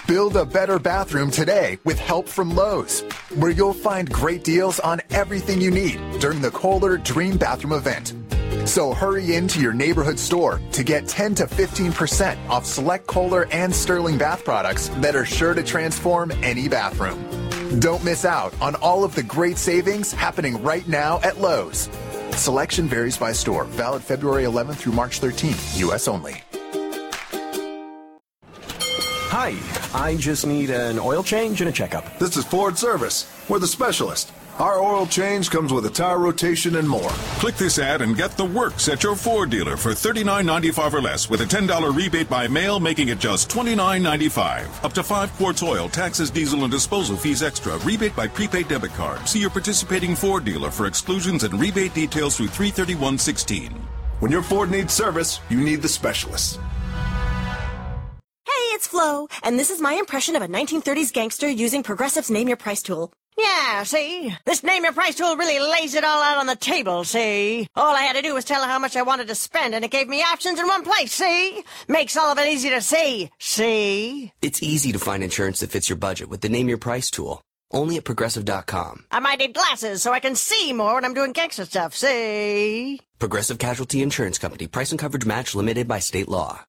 Build a better bathroom today with help from Lowe's, where you'll find great deals on everything you need during the Kohler Dream Bathroom event. So hurry into your neighborhood store to get 10 to 15% off select Kohler and Sterling bath products that are sure to transform any bathroom. Don't miss out on all of the great savings happening right now at Lowe's. Selection varies by store. Valid February 11th through March 13th. U.S. only. Hi, I just need an oil change and a checkup. This is Ford Service. We're the specialist. Our oil change comes with a tire rotation and more. Click this ad and get the works at your Ford dealer for $39.95 or less with a $10 rebate by mail, making it just $29.95. Up to 5 quarts oil, taxes, diesel, and disposal fees extra. Rebate by prepaid debit card. See your participating Ford dealer for exclusions and rebate details through 3/31/16. When your Ford needs service, you need the specialist. It's Flo, and this is my impression of a 1930s gangster using Progressive's Name Your Price tool. Yeah, see? This Name Your Price tool really lays it all out on the table, see? All I had to do was tell her how much I wanted to spend, and it gave me options in one place, see? Makes all of it easy to see? It's easy to find insurance that fits your budget with the Name Your Price tool. Only at Progressive.com. I might need glasses so I can see more when I'm doing gangster stuff, see? Progressive Casualty Insurance Company. Price and coverage match limited by state law.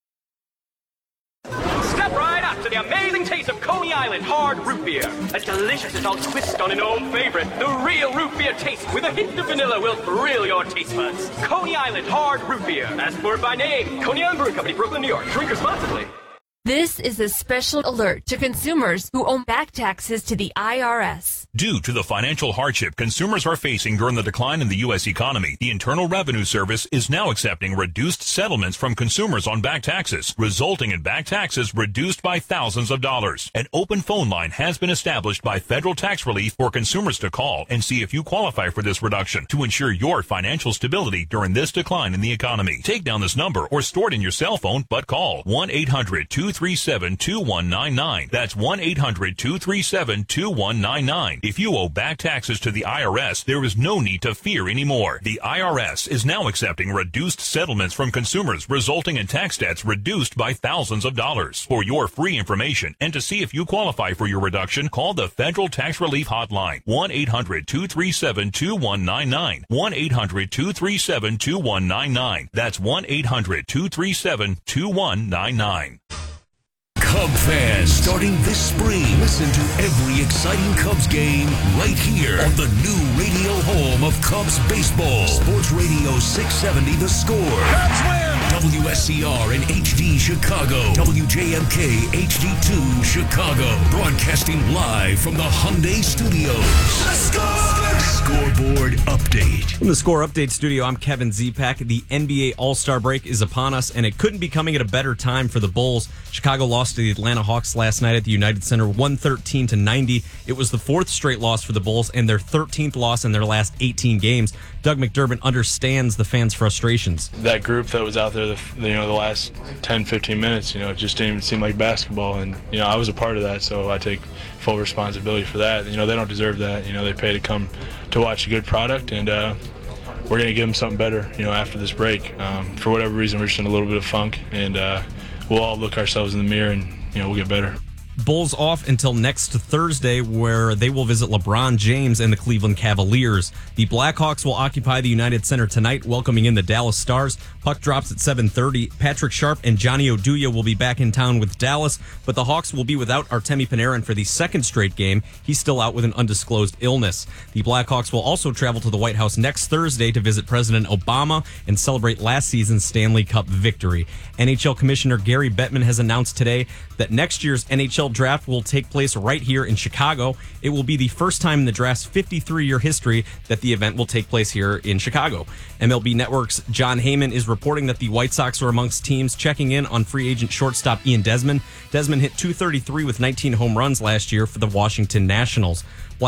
Step right up to the amazing taste of Coney Island hard root beer. A delicious adult twist on an old favorite. The real root beer taste with a hint of vanilla will thrill your taste buds. Coney Island hard root beer. Ask for it by name. Coney Island Brewing Company, Brooklyn, New York. Drink responsibly. This is a special alert to consumers who owe back taxes to the IRS. Due to the financial hardship consumers are facing during the decline in the U.S. economy, the Internal Revenue Service is now accepting reduced settlements from consumers on back taxes, resulting in back taxes reduced by thousands of dollars. An open phone line has been established by Federal Tax Relief for consumers to call and see if you qualify for this reduction to ensure your financial stability during this decline in the economy. Take down this number or store it in your cell phone, but call 1-800-237-2199. That's 1-800-237-2199. If you owe back taxes to the IRS, there is no need to fear anymore. The IRS is now accepting reduced settlements from consumers, resulting in tax debts reduced by thousands of dollars. For your free information and to see if you qualify for your reduction, call the Federal Tax Relief Hotline, 1-800-237-2199. 1-800-237-2199. That's 1-800-237-2199. Cub fans, starting this spring, listen to every exciting Cubs game right here on the new radio home of Cubs baseball. Sports Radio 670 The Score. Cubs win! WSCR in HD Chicago. WJMK HD2 Chicago. Broadcasting live from the Hyundai Studios. The Score! Scoreboard update. From the Score Update studio, I'm Kevin Zipak. The NBA All-Star break is upon us, and it couldn't be coming at a better time for the Bulls. Chicago lost to the Atlanta Hawks last night at the United Center, 113-90. It was the 4th straight loss for the Bulls and their 13th loss in their last 18 games. Doug McDermott understands the fans' frustrations. That group that was out there, the last 10, 15 minutes, it just didn't even seem like basketball. And, I was a part of that, so I take full responsibility for that. They don't deserve that. They pay to come to watch a good product, and we're going to give them something better, after this break. For whatever reason, we're just in a little bit of funk, and we'll all look ourselves in the mirror and, we'll get better. Bulls off until next Thursday, where they will visit LeBron James and the Cleveland Cavaliers. The Blackhawks will occupy the United Center tonight, welcoming in the Dallas Stars. Puck drops at 7:30. Patrick Sharp and Johnny Oduya will be back in town with Dallas, but the Hawks will be without Artemi Panarin for the second straight game. He's still out with an undisclosed illness. The Blackhawks will also travel to the White House next Thursday to visit President Obama and celebrate last season's Stanley Cup victory. NHL Commissioner Gary Bettman has announced today that next year's NHL draft will take place right here in Chicago. It will be the first time in the draft's 53-year history that the event will take place here in Chicago. MLB Network's John Heyman is reporting that the White Sox are amongst teams checking in on free agent shortstop Ian Desmond. Desmond hit .233 with 19 home runs last year for the Washington Nationals.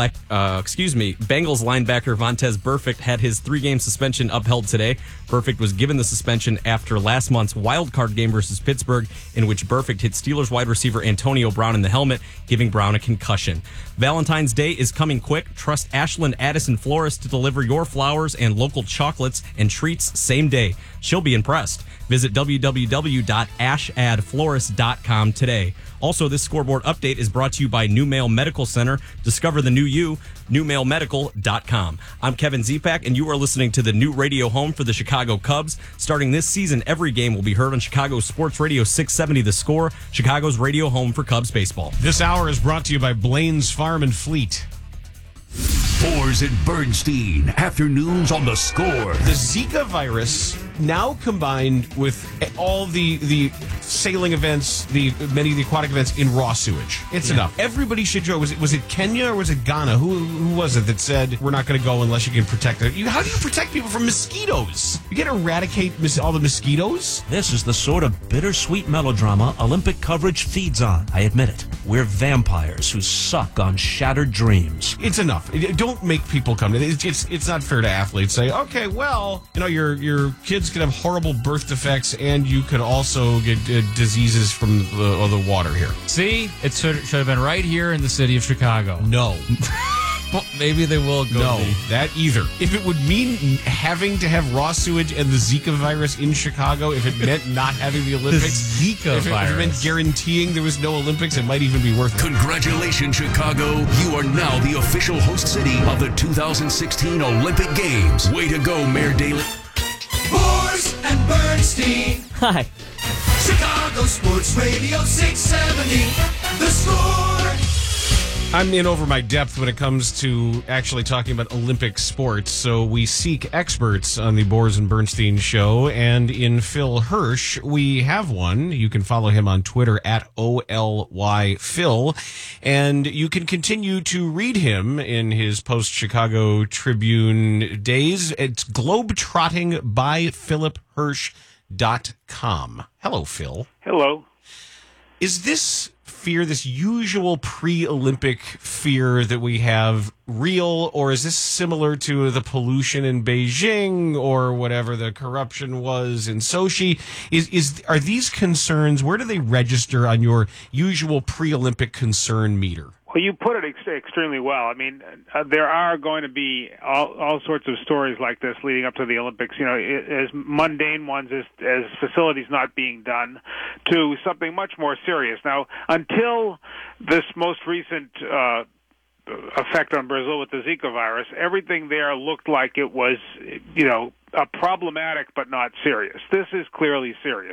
Bengals linebacker Vontaze Burfict had his 3-game suspension upheld today. Burfict was given the suspension after last month's wildcard game versus Pittsburgh, in which Burfict hit Steelers wide receiver Antonio Brown in the helmet, giving Brown a concussion. Valentine's Day is coming quick. Trust Ashland Addison Florist to deliver your flowers and local chocolates and treats same day. She'll be impressed. Visit www.ashadflorist.com today. Also, this scoreboard update is brought to you by New Mail Medical Center. Discover the new you, newmailmedical.com. I'm Kevin Zepak, and you are listening to the new radio home for the Chicago Cubs. Starting this season, every game will be heard on Chicago Sports Radio 670 The Score, Chicago's radio home for Cubs baseball. This hour is brought to you by Blaine's Farm and Fleet. Boers and Bernstein, afternoons on The Score. The Zika virus, now combined with all the sailing events, many of the aquatic events in raw sewage. It's enough. Everybody should go. Was it Kenya or was it Ghana? Who was it that said we're not going to go unless you can protect it? How do you protect people from mosquitoes? You can't eradicate all the mosquitoes? This is the sort of bittersweet melodrama Olympic coverage feeds on. I admit it. We're vampires who suck on shattered dreams. It's enough. Don't make people come. It's not fair to athletes. Say, okay, well, your kids could have horrible birth defects, and you could also get diseases from the water here. See, it should have been right here in the city of Chicago. No. Well, maybe they will go. No, that either. If it would mean having to have raw sewage and the Zika virus in Chicago, if it meant not having the Olympics, the Zika virus. If it meant guaranteeing there was no Olympics, it might even be worth it. Congratulations, Chicago. You are now the official host city of the 2016 Olympic Games. Way to go, Mayor Daley. Boers and Bernstein. Hi. Chicago Sports Radio 670. The Score. I'm in over my depth when it comes to actually talking about Olympic sports, so we seek experts on the Boers and Bernstein show, and in Phil Hirsch, we have one. You can follow him on Twitter at OLYPhil, and you can continue to read him in his post-Chicago Tribune days. It's globetrottingbyphiliphirsch.com. Hello, Phil. Hello. Is this fear, this usual pre-Olympic fear that we have, real, or is this similar to the pollution in Beijing or whatever the corruption was in Sochi? Are these concerns, where do they register on your usual pre-Olympic concern meter? Well, you put it extremely well. I mean, there are going to be all sorts of stories like this leading up to the Olympics, as mundane ones as facilities not being done, to something much more serious. Now, until this most recent effect on Brazil with the Zika virus, everything there looked like it was, problematic but not serious. This is clearly serious.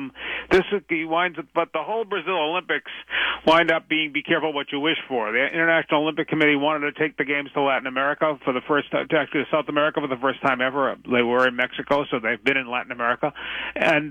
But the whole Brazil Olympics wind up being be careful what you wish for. The International Olympic Committee wanted to take the games to Latin America for the first time, actually to South America for the first time ever. They were in Mexico, so they've been in Latin America, and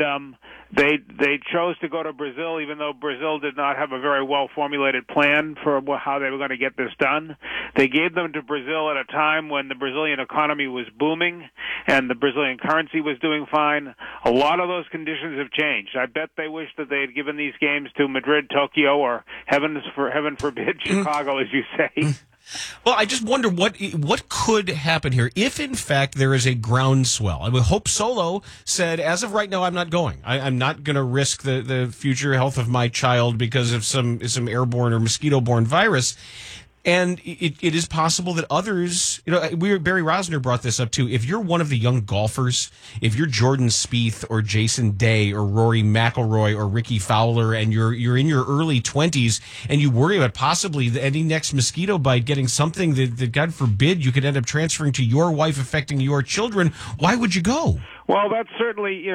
they chose to go to Brazil, even though Brazil did not have a very well formulated plan for how they were going to get this done. They gave them to Brazil at a time when the Brazilian economy was booming and the Brazilian currency was doing fine. A lot of those conditions have changed. I bet they wish that they had given these games to Madrid, Tokyo, or heaven forbid, Chicago, as you say. Well, I just wonder what could happen here if, in fact, there is a groundswell. I mean, Hope Solo said, as of right now, I'm not going. I'm not going to risk the future health of my child because of some airborne or mosquito-borne virus. And it is possible that others, Barry Rosner brought this up too. If you're one of the young golfers, if you're Jordan Spieth or Jason Day or Rory McIlroy or Ricky Fowler, and you're in your early 20s and you worry about possibly any next mosquito bite getting something that God forbid you could end up transferring to your wife, affecting your children, why would you go? Well, that's certainly,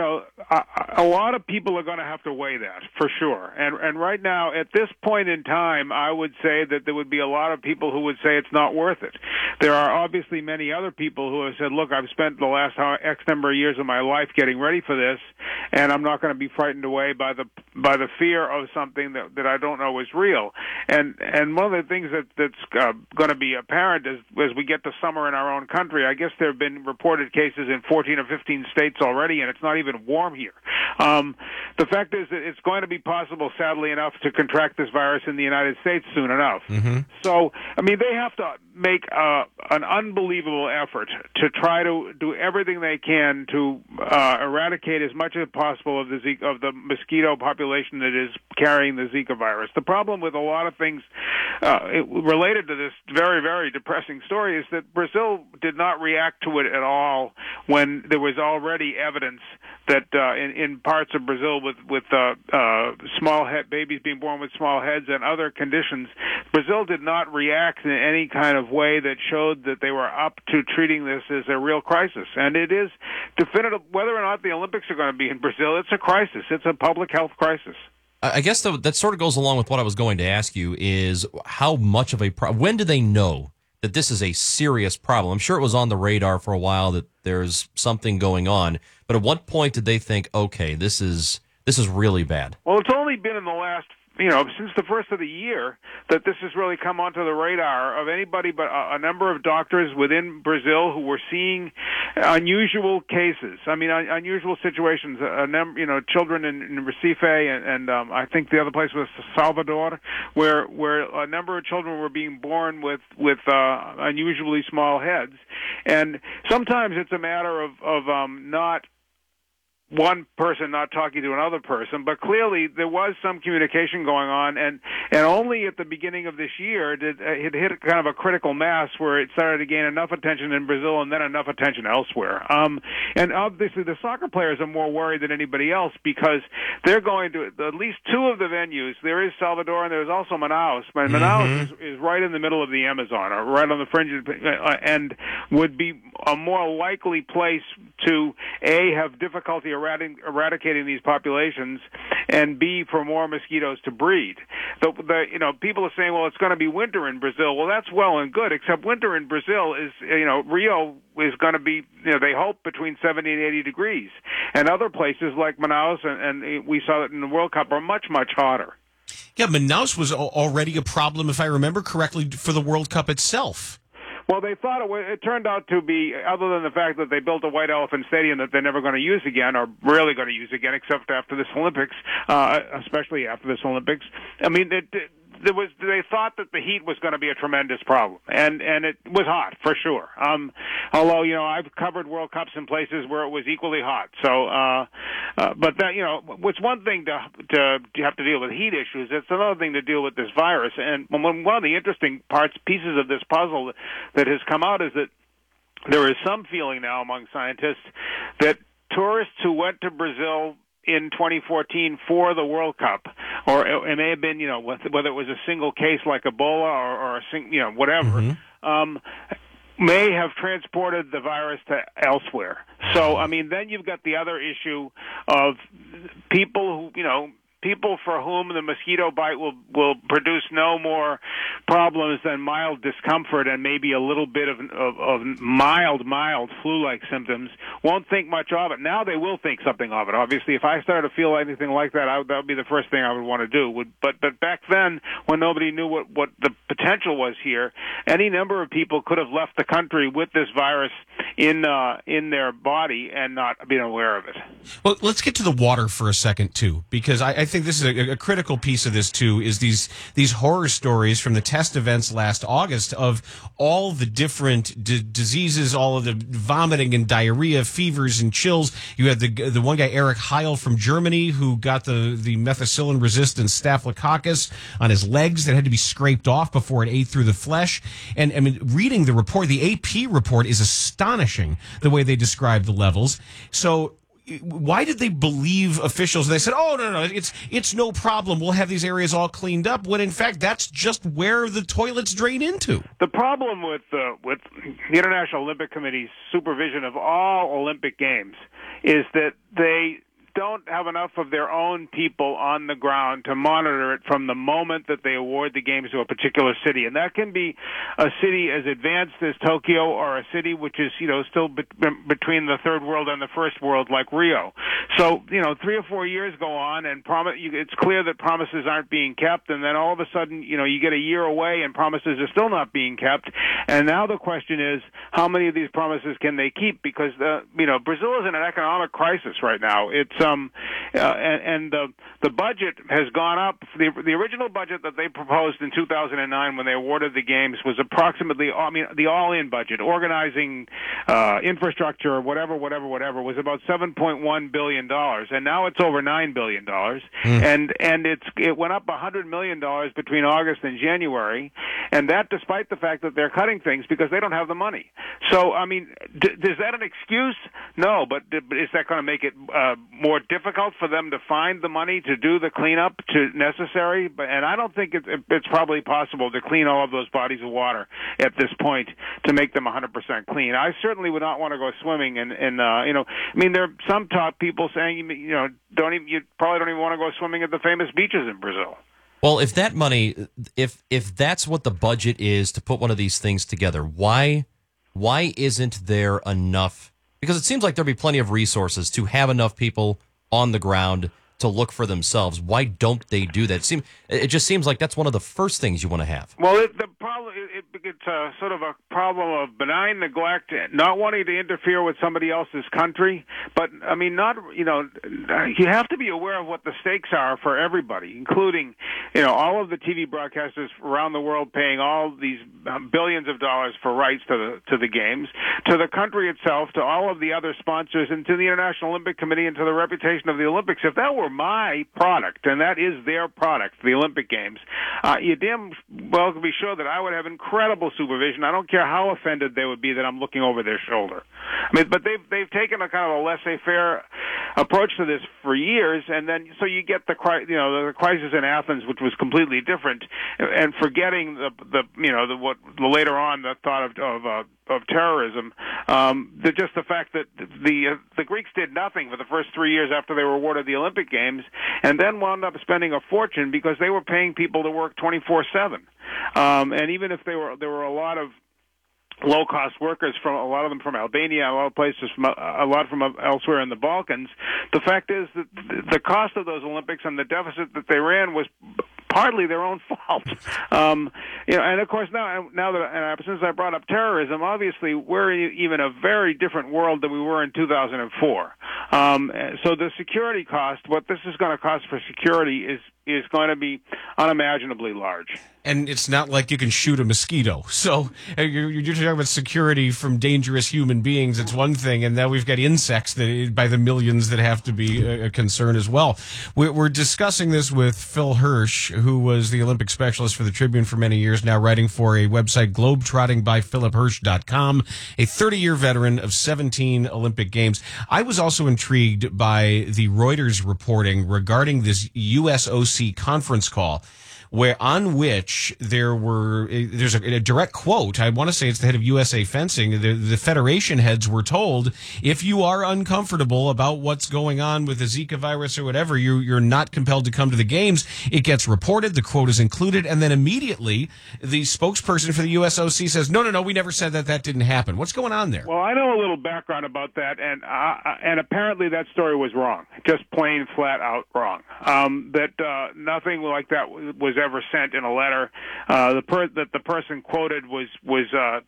a lot of people are going to have to weigh that, for sure. And right now, at this point in time, I would say that there would be a lot of people who would say it's not worth it. There are obviously many other people who have said, look, I've spent the last X number of years of my life getting ready for this, and I'm not going to be frightened away by the fear of something that I don't know is real. And one of the things that's going to be apparent as we get to summer in our own country, I guess there have been reported cases in 14 or 15 states already, and it's not even warm here. The fact is that it's going to be possible, sadly enough, to contract this virus in the United States soon enough. Mm-hmm. So, they have to make an unbelievable effort to try to do everything they can to eradicate as much as possible of the mosquito population that is carrying the Zika virus. The problem with a lot of things related to this very, very depressing story is that Brazil did not react to it at all when there was already evidence that in parts of Brazil with small head babies being born with small heads and other conditions, Brazil did not react in any kind of way that showed that they were up to treating this as a real crisis. And it is definitive whether or not the Olympics are going to be in Brazil. It's a crisis. It's a public health crisis. I guess that sort of goes along with what I was going to ask you is how much of a when do they know that this is a serious problem? I'm sure it was on the radar for a while that there's something going on, but at what point did they think, okay, this is really bad? Well, it's only been in the last, since the first of the year that this has really come onto the radar of anybody but a number of doctors within Brazil who were seeing unusual cases. I mean, unusual situations. Children in Recife and I think the other place was Salvador, where a number of children were being born with unusually small heads, and sometimes it's a matter of not one person not talking to another person, but clearly there was some communication going on, and only at the beginning of this year did it hit kind of a critical mass where it started to gain enough attention in Brazil and then enough attention elsewhere. And obviously the soccer players are more worried than anybody else because they're going to at least two of the venues. There is Salvador and there's also Manaus, but Manaus is right in the middle of the Amazon, or right on the fringe, and would be a more likely place to have difficulty eradicating these populations, and B, for more mosquitoes to breed. People are saying, well, it's going to be winter in Brazil. Well, that's well and good, except winter in Brazil is, Rio is going to be, they hope between 70 and 80 degrees. And other places like Manaus, and we saw it in the World Cup, are much, much hotter. Yeah, Manaus was already a problem, if I remember correctly, for the World Cup itself. Well, they thought it turned out to be, other than the fact that they built a White Elephant Stadium that they're never going to use again, or rarely going to use again, except after this Olympics, especially after this Olympics. I mean, they thought that the heat was going to be a tremendous problem, and it was hot for sure. Although I've covered World Cups in places where it was equally hot. So, but that it's one thing to have to deal with heat issues. It's another thing to deal with this virus. And one of the interesting pieces of this puzzle that has come out is that there is some feeling now among scientists that tourists who went to Brazil in 2014 for the World Cup, or it may have been, whether it was a single case like Ebola or whatever, may have transported the virus to elsewhere. So, I mean, then you've got the other issue of people who, people for whom the mosquito bite will produce no more problems than mild discomfort and maybe a little bit of mild flu-like symptoms won't think much of it. Now they will think something of it. Obviously, if I started to feel anything like that, that would be the first thing I would want to do. But back then, when nobody knew what the potential was here, any number of people could have left the country with this virus in their body and not been aware of it. Well, let's get to the water for a second, too, because I think this is a critical piece of this, too, is these horror stories from the test events last August of all the different diseases, all of the vomiting and diarrhea, fevers and chills. You had the one guy, Eric Heil from Germany, who got the methicillin-resistant staphylococcus on his legs that had to be scraped off before it ate through the flesh. And, I mean, reading the report, the AP report is astonishing, the way they describe the levels. So why did they believe officials? They said, "Oh no, it's no problem. We'll have these areas all cleaned up." When in fact, that's just where the toilets drain into. The problem with the International Olympic Committee's supervision of all Olympic Games is that they don't have enough of their own people on the ground to monitor it from the moment that they award the games to a particular city. And that can be a city as advanced as Tokyo, or a city which is, still between the third world and the first world, like Rio. So, 3 or 4 years go on, and it's clear that promises aren't being kept, and then all of a sudden, you get a year away and promises are still not being kept. And now the question is, how many of these promises can they keep? Because, Brazil is in an economic crisis right now. It's and the budget has gone up. The original budget that they proposed in 2009 when they awarded the games was approximately, the all-in budget, organizing, infrastructure, whatever, was about $7.1 billion, and now it's over $9 billion, and it went up $100 million between August and January, and that despite the fact that they're cutting things because they don't have the money. So, I mean, is that an excuse? No, but is that going to make it more difficult for them to find the money to do the cleanup necessary? And I don't think it's probably possible to clean all of those bodies of water at this point to make them 100% clean. I certainly would not want to go swimming, and there are some top people saying you probably don't even want to go swimming at the famous beaches in Brazil. Well, if that money, if that's what the budget is to put one of these things together, why isn't there enough? Because it seems like there'd be plenty of resources to have enough people on the ground to look for themselves. Why don't they do that? It just seems like that's one of the first things you want to have. Well, the problem it's sort of a problem of benign neglect, not wanting to interfere with somebody else's country. But I mean, you have to be aware of what the stakes are for everybody, including all of the TV broadcasters around the world paying all these billions of dollars for rights to the games, to the country itself, to all of the other sponsors, and to the International Olympic Committee, and to the reputation of the Olympics. If that were my product, and that is their product, the Olympic Games, you damn well can be sure that I would have incredible supervision. I don't care how offended they would be that I'm looking over their shoulder. I mean, but they've taken a kind of a laissez-faire approach to this for years, and then so you get the crisis in Athens, which was completely different, and forgetting what later on the thought of terrorism, just the fact that the Greeks did nothing for the first 3 years after they were awarded the Olympic Games, and then wound up spending a fortune because they were paying people to work 24/7, and even if there were a lot of low-cost workers, from a lot of them from Albania, a lot of places a lot from elsewhere in the Balkans. The fact is that the cost of those Olympics and the deficit that they ran was partly their own fault. And of course now that since I brought up terrorism, obviously we're even a very different world than we were in 2004. So the security cost, what this is going to cost for security, is going to be unimaginably large. And it's not like you can shoot a mosquito. So you're talking about security from dangerous human beings. It's one thing, and now we've got insects by the millions that have to be a concern as well. We're discussing this with Phil Hirsch, who was the Olympic specialist for the Tribune for many years, now writing for a website, globetrottingbyphiliphirsch.com, a 30-year veteran of 17 Olympic Games. I was also intrigued by the Reuters reporting regarding this USOC conference call, on which there's a direct quote. I want to say it's the head of USA Fencing. The federation heads were told, if you are uncomfortable about what's going on with the Zika virus or whatever, you're not compelled to come to the games. It gets reported, the quote is included, and then immediately the spokesperson for the USOC says, no, we never said that didn't happen. What's going on there? Well, I know a little background about that, and apparently that story was wrong, just plain flat out wrong. That nothing like that was ever sent in a letter. That the person quoted was not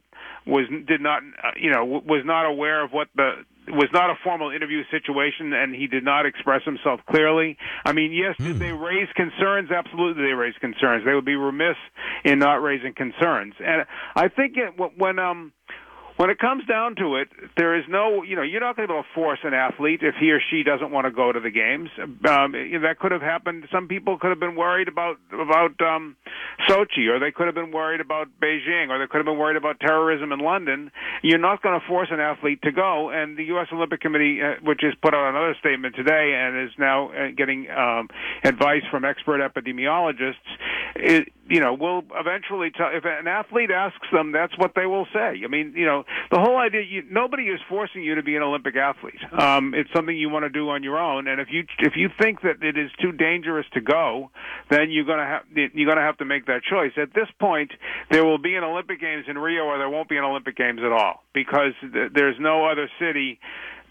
aware of was not a formal interview situation, and he did not express himself clearly. I mean, yes, did they raise concerns? Absolutely, they raised concerns. They would be remiss in not raising concerns. And I think when it comes down to it, there is no, you're not going to be able to force an athlete if he or she doesn't want to go to the games. That could have happened. Some people could have been worried about Sochi, or they could have been worried about Beijing, or they could have been worried about terrorism in London. You're not going to force an athlete to go. And the U.S. Olympic Committee, which has put out another statement today and is now getting advice from expert epidemiologists, will eventually tell. If an athlete asks them, that's what they will say. I mean, the whole idea, nobody is forcing you to be an Olympic athlete. It's something you want to do on your own, and if you think that it is too dangerous to go, then you're going to have to make that choice. At this point, there will be an Olympic Games in Rio, or there won't be an Olympic Games at all, because there's no other city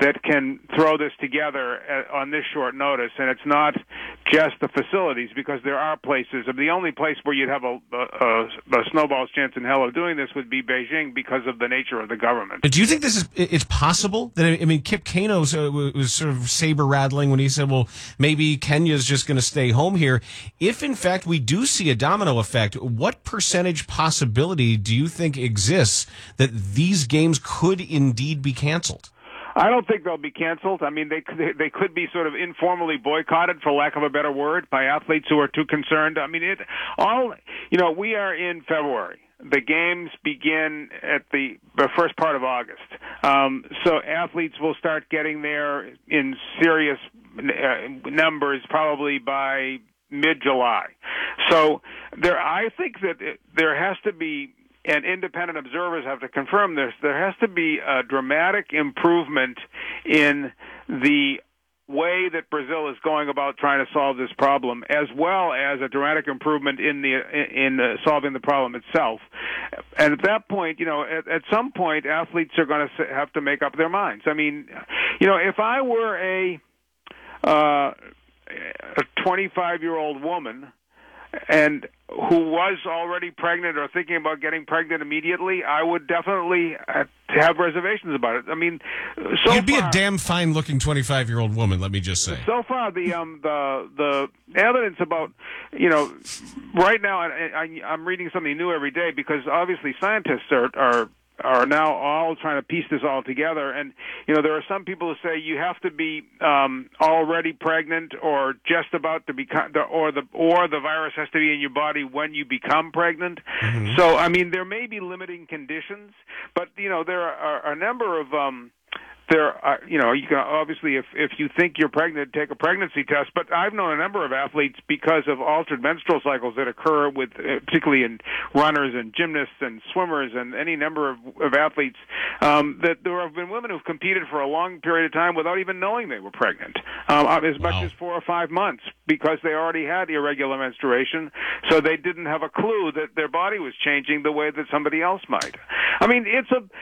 that can throw this together on this short notice, and it's not just the facilities, because there are places. The only place where you'd have a snowball's chance in hell of doing this would be Beijing because of the nature of the government. Do you think it's possible that, I mean, Kip Keino was sort of saber rattling when he said, well, maybe Kenya's just going to stay home here. If in fact we do see a domino effect, what percentage possibility do you think exists that these games could indeed be canceled? I don't think they'll be canceled. I mean, they could be sort of informally boycotted, for lack of a better word, by athletes who are too concerned. I mean, we are in February. The games begin at the first part of August. So athletes will start getting there in serious numbers probably by mid-July. So I think that there has to be, and independent observers have to confirm this, there has to be a dramatic improvement in the way that Brazil is going about trying to solve this problem, as well as a dramatic improvement in solving the problem itself. And at that point, at some point, athletes are going to have to make up their minds. I mean, if I were a 25-year-old woman and who was already pregnant or thinking about getting pregnant immediately, I would definitely have reservations about it. I mean, you'd be a damn fine-looking 25-year-old woman. Let me just say. So far, the evidence about right now, I'm reading something new every day, because obviously scientists are now all trying to piece this all together, and there are some people who say you have to be already pregnant or just about to become, or the virus has to be in your body when you become pregnant. Mm-hmm. So I mean, there may be limiting conditions, but there are a number of you can obviously, if you think you're pregnant, take a pregnancy test. But I've known a number of athletes, because of altered menstrual cycles that occur with, particularly in runners and gymnasts and swimmers and any number of athletes, that there have been women who've competed for a long period of time without even knowing they were pregnant, as much as 4 or 5 months, because they already had irregular menstruation, so they didn't have a clue that their body was changing the way that somebody else might. I mean, it's a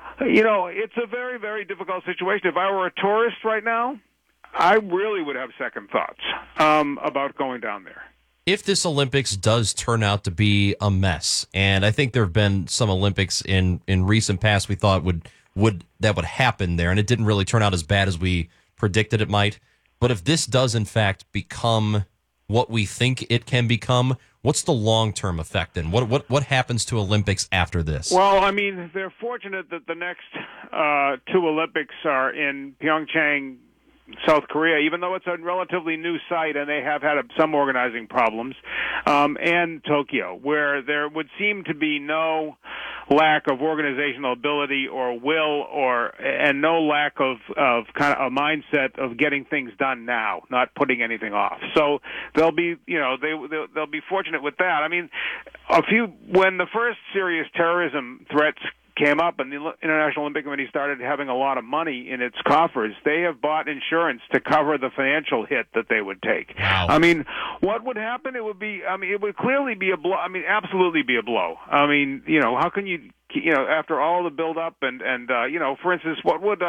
very, very difficult situation. If I were a tourist right now, I really would have second thoughts about going down there. If this Olympics does turn out to be a mess, and I think there have been some Olympics in recent past we thought would happen there, and it didn't really turn out as bad as we predicted it might. But if this does in fact become what we think it can become, what's the long-term effect then? What happens to Olympics after this? Well, I mean, they're fortunate that the next 2 Olympics are in Pyeongchang, South Korea, even though it's a relatively new site and they have had some organizing problems, and Tokyo, where there would seem to be no lack of organizational ability or will, and no lack of kind of a mindset of getting things done now, not putting anything off. So they'll be, they'll be fortunate with that. I mean, when the first serious terrorism threats came up and the International Olympic Committee started having a lot of money in its coffers, they have bought insurance to cover the financial hit that they would take. Wow. I mean, what would happen? It would clearly be a blow. I mean, absolutely be a blow. I mean, how can you, after all the build up and for instance, what would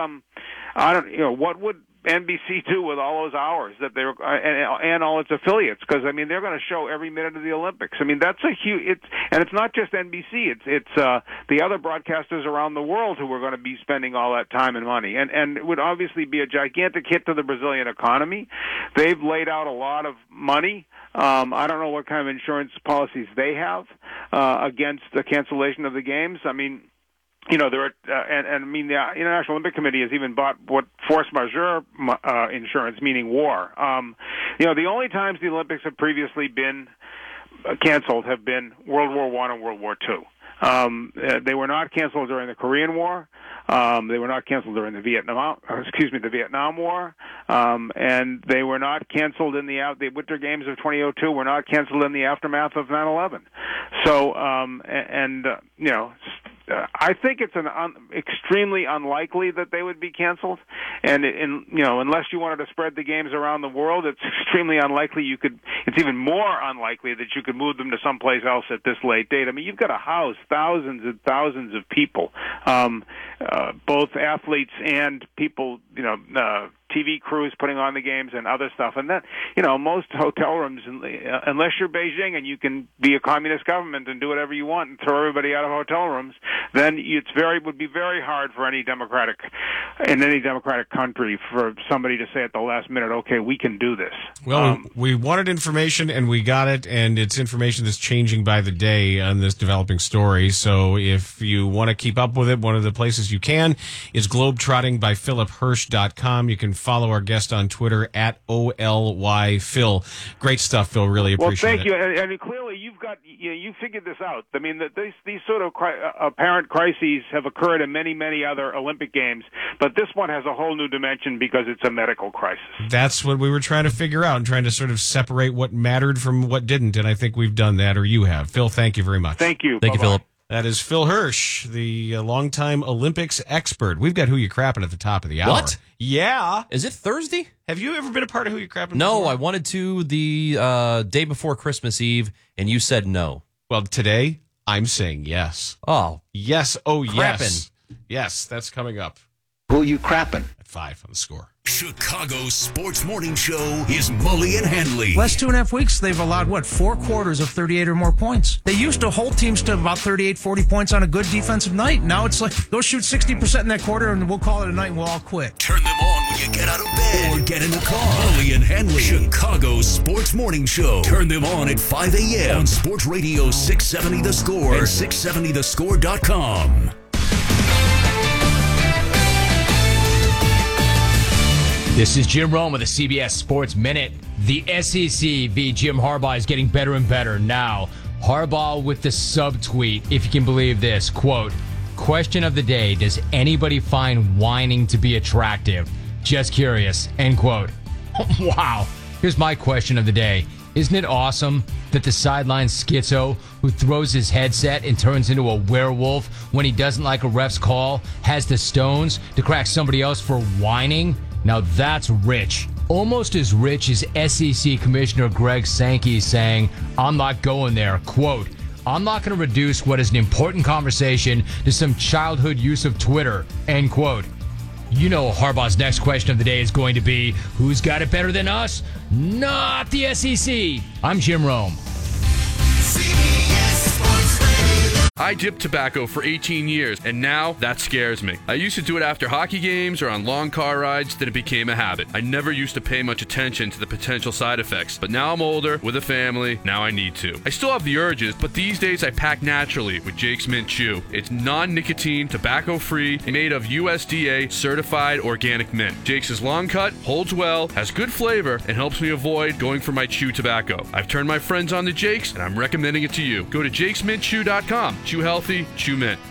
what would NBC do with all those hours that they were, and all its affiliates? Because I mean, they're going to show every minute of the Olympics. I mean, that's a huge. And it's not just NBC. It's the other broadcasters around the world who are going to be spending all that time and money. And it would obviously be a gigantic hit to the Brazilian economy. They've laid out a lot of money. I don't know what kind of insurance policies they have against the cancellation of the games. I mean, there are, and I mean, the International Olympic Committee has even bought what force majeure insurance, meaning war. The only times the Olympics have previously been canceled have been World War I and World War II. They were not canceled during the Korean War. They were not canceled during the Vietnam War. And they were not canceled in the Winter Games of 2002 were not canceled in the aftermath of 9/11. So, I think it's extremely unlikely that they would be canceled. And unless you wanted to spread the games around the world, it's extremely unlikely you could. It's even more unlikely that you could move them to someplace else at this late date. I mean, you've got to house thousands and thousands of people, both athletes and people, TV crews putting on the games and other stuff. And that, most hotel rooms, unless you're Beijing and you can be a communist government and do whatever you want and throw everybody out of hotel rooms, then would be very hard for any democratic country for somebody to say at the last minute, okay, we can do this. Well, we wanted information and we got it, and it's information that's changing by the day on this developing story. So if you want to keep up with it, one of the places you can is globetrottingbyphiliphirsch.com. You can follow our guest on Twitter at OLYPhil. Great stuff, Phil. Really appreciate it. Well, thank you. And clearly, you figured this out. I mean, these sort of apparent crises have occurred in many, many other Olympic games, but this one has a whole new dimension because it's a medical crisis. That's what we were trying to figure out and trying to sort of separate what mattered from what didn't, and I think we've done that, or you have. Phil, thank you very much. Thank you. Thank you, Philip. That is Phil Hirsch, the longtime Olympics expert. We've got Who You Crappin' at the top of the hour. What? Yeah. Is it Thursday? Have you ever been a part of Who You Crappin' No, before? I wanted to the day before Christmas Eve, and you said no. Well, today, I'm saying yes. Oh. Yes. Oh, Crappin'. yes. Yes, that's coming up. Who You Crappin'? At 5 on the Score. Chicago's sports morning show is Mully and Hanley. Last 2.5 weeks, they've allowed, 4 quarters of 38 or more points. They used to hold teams to about 38, 40 points on a good defensive night. Now it's like, go shoot 60% in that quarter and we'll call it a night and we'll all quit. Turn them on when you get out of bed or get in the car. Mully and Hanley, Chicago's sports morning show. Turn them on at 5 a.m. on Sports Radio 670 The Score and 670thescore.com. This is Jim Rome with the CBS Sports Minute. The SEC v. Jim Harbaugh is getting better and better. Now, Harbaugh with the subtweet, if you can believe this, quote, question of the day, does anybody find whining to be attractive? Just curious, end quote. Wow. Here's my question of the day. Isn't it awesome that the sideline schizo who throws his headset and turns into a werewolf when he doesn't like a ref's call has the stones to crack somebody else for whining? Now that's rich. Almost as rich as SEC Commissioner Greg Sankey saying, I'm not going there. Quote, I'm not going to reduce what is an important conversation to some childhood use of Twitter. End quote. You know Harbaugh's next question of the day is going to be, who's got it better than us? Not the SEC. I'm Jim Rome. I dipped tobacco for 18 years, and now that scares me. I used to do it after hockey games or on long car rides, then it became a habit. I never used to pay much attention to the potential side effects, but now I'm older, with a family, now I need to. I still have the urges, but these days I pack naturally with Jake's Mint Chew. It's non-nicotine, tobacco-free, made of USDA certified organic mint. Jake's is long cut, holds well, has good flavor, and helps me avoid going for my chew tobacco. I've turned my friends on to Jake's, and I'm recommending it to you. Go to jakesmintchew.com. Chew healthy, chew mint.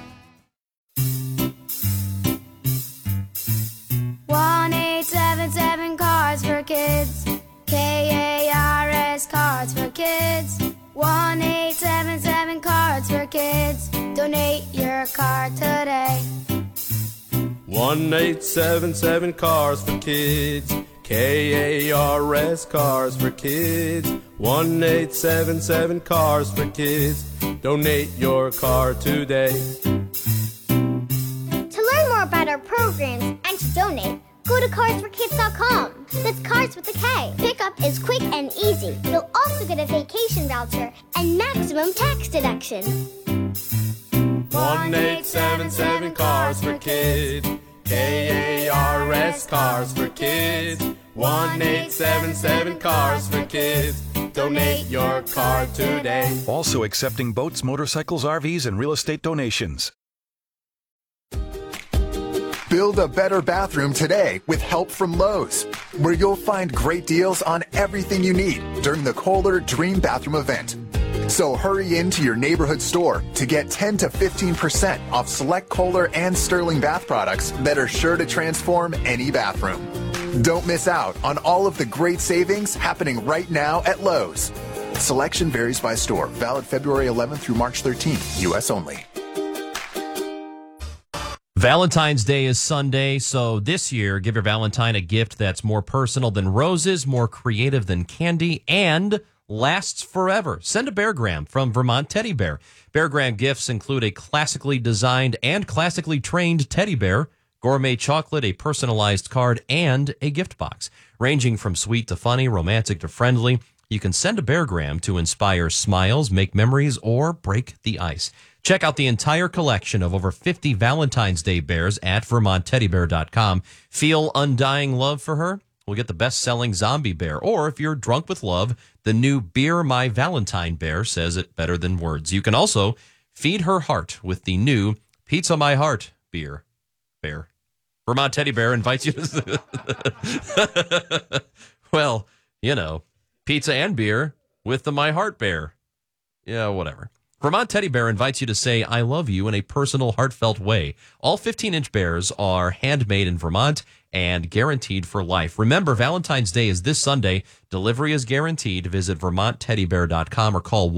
1877 Cards for Kids. KARS Cards for Kids. 1877 Cards for Kids. Donate your card today. 1877 Cars for Kids. KARS Cars for Kids. 1877 Cars for Kids. Donate your car today. To learn more about our programs and to donate, go to carsforkids.com. That's Cars with a K. Pickup is quick and easy. You'll also get a vacation voucher and maximum tax deduction. 1877 Cars for Kids. KARS Cars for Kids. 1877 Cars for Kids. Donate your car today. Also accepting boats, motorcycles, RVs, and real estate donations. Build a better bathroom today with help from Lowe's, where you'll find great deals on everything you need during the Kohler Dream Bathroom event. So hurry into your neighborhood store to get 10 to 15% off select Kohler and Sterling bath products that are sure to transform any bathroom. Don't miss out on all of the great savings happening right now at Lowe's. Selection varies by store. Valid February 11th through March 13th. U.S. only. Valentine's Day is Sunday, so this year, give your Valentine a gift that's more personal than roses, more creative than candy, and lasts forever. Send a Beargram from Vermont Teddy Bear. Beargram gifts include a classically designed and classically trained teddy bear, gourmet chocolate, a personalized card, and a gift box. Ranging from sweet to funny, romantic to friendly, you can send a Beargram to inspire smiles, make memories, or break the ice. Check out the entire collection of over 50 Valentine's Day bears at VermontTeddyBear.com. Feel undying love for her? We'll get the best-selling Zombie Bear. Or if you're drunk with love, the new Beer My Valentine Bear says it better than words. You can also feed her heart with the new Pizza My Heart Beer Bear. Vermont Teddy Bear invites you to... Well, you know, pizza and beer with the My Heart Bear. Yeah, whatever. Vermont Teddy Bear invites you to say, I love you in a personal, heartfelt way. All 15-inch bears are handmade in Vermont and guaranteed for life. Remember, Valentine's Day is this Sunday. Delivery is guaranteed. Visit VermontTeddyBear.com or call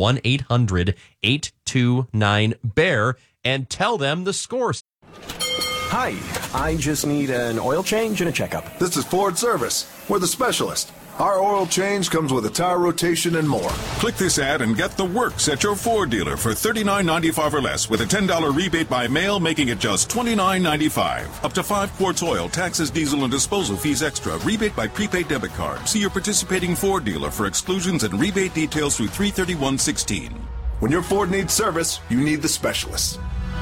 1-800-829-BEAR and tell them the score. Hi, I just need an oil change and a checkup. This is Ford Service. We're the specialist. Our oil change comes with a tire rotation and more. Click this ad and get the works at your Ford dealer for $39.95 or less with a $10 rebate by mail, making it just $29.95. Up to 5 quarts oil, taxes, diesel, and disposal fees extra. Rebate by prepaid debit card. See your participating Ford dealer for exclusions and rebate details through 3/31/16. When your Ford needs service, you need the specialist.